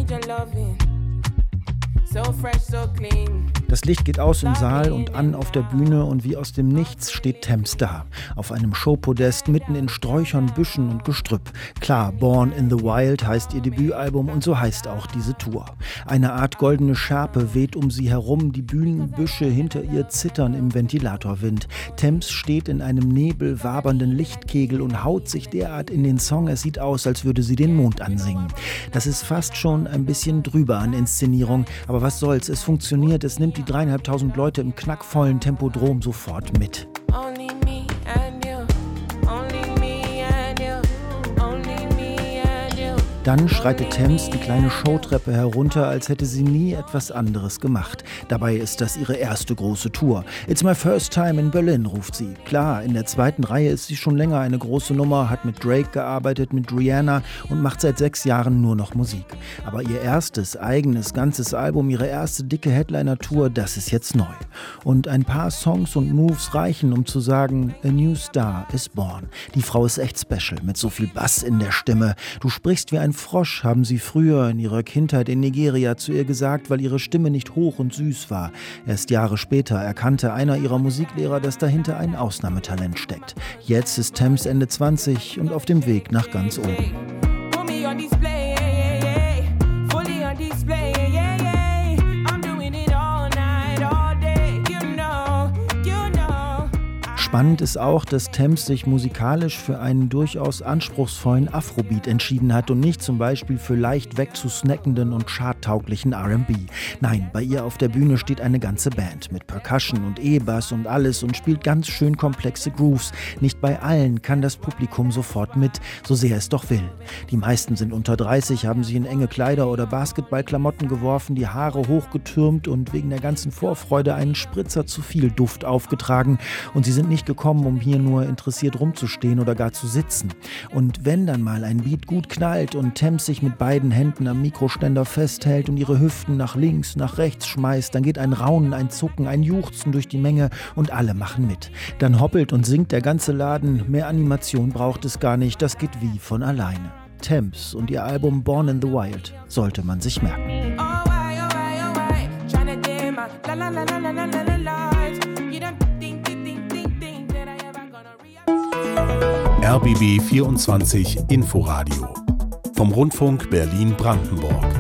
Das Licht geht aus im Saal und an auf der Bühne und wie aus dem Nichts steht Thames da. Auf einem Showpodest mitten in Sträuchern, Büschen und Gestrüpp. Klar, Born in the Wild heißt ihr Debütalbum und so heißt auch diese Tour. Eine Art goldene Schärpe weht um sie herum, die Bühnenbüsche hinter ihr zittern im Ventilatorwind. Thames steht in einem nebelwabernden Lichtkegel und haut sich derart in den Song, es sieht aus, als würde sie den Mond ansingen. Das ist fast schon ein bisschen drüber an Inszenierung, aber was soll's, es funktioniert, es nimmt die 3.500 Leute im knackvollen Tempodrom sofort mit. Dann schreitet Thames die kleine Showtreppe herunter, als hätte sie nie etwas anderes gemacht. Dabei ist das ihre erste große Tour. It's my first time in Berlin, ruft sie. Klar, in der zweiten Reihe ist sie schon länger eine große Nummer, hat mit Drake gearbeitet, mit Rihanna und macht seit 6 Jahren nur noch Musik. Aber ihr erstes, eigenes, ganzes Album, ihre erste dicke Headliner-Tour, das ist jetzt neu. Und ein paar Songs und Moves reichen, um zu sagen, a new star is born. Die Frau ist echt special, mit so viel Bass in der Stimme. Du sprichst wie ein Frosch, haben sie früher in ihrer Kindheit in Nigeria zu ihr gesagt, weil ihre Stimme nicht hoch und süß war. Erst Jahre später erkannte einer ihrer Musiklehrer, dass dahinter ein Ausnahmetalent steckt. Jetzt ist Thames Ende 20 und auf dem Weg nach ganz oben. Spannend ist auch, dass Thames sich musikalisch für einen durchaus anspruchsvollen Afrobeat entschieden hat und nicht zum Beispiel für leicht wegzusnackenden und charttauglichen R&B. Nein, bei ihr auf der Bühne steht eine ganze Band mit Percussion und E-Bass und alles und spielt ganz schön komplexe Grooves. Nicht bei allen kann das Publikum sofort mit, so sehr es doch will. Die meisten sind unter 30, haben sich in enge Kleider oder Basketballklamotten geworfen, die Haare hochgetürmt und wegen der ganzen Vorfreude einen Spritzer zu viel Duft aufgetragen und sie sind nicht gekommen, um hier nur interessiert rumzustehen oder gar zu sitzen. Und wenn dann mal ein Beat gut knallt und Thames sich mit beiden Händen am Mikroständer festhält und ihre Hüften nach links, nach rechts schmeißt, dann geht ein Raunen, ein Zucken, ein Juchzen durch die Menge und alle machen mit. Dann hoppelt und singt der ganze Laden, mehr Animation braucht es gar nicht, das geht wie von alleine. Thames und ihr Album Born in the Wild sollte man sich merken. RBB 24 Inforadio vom Rundfunk Berlin-Brandenburg.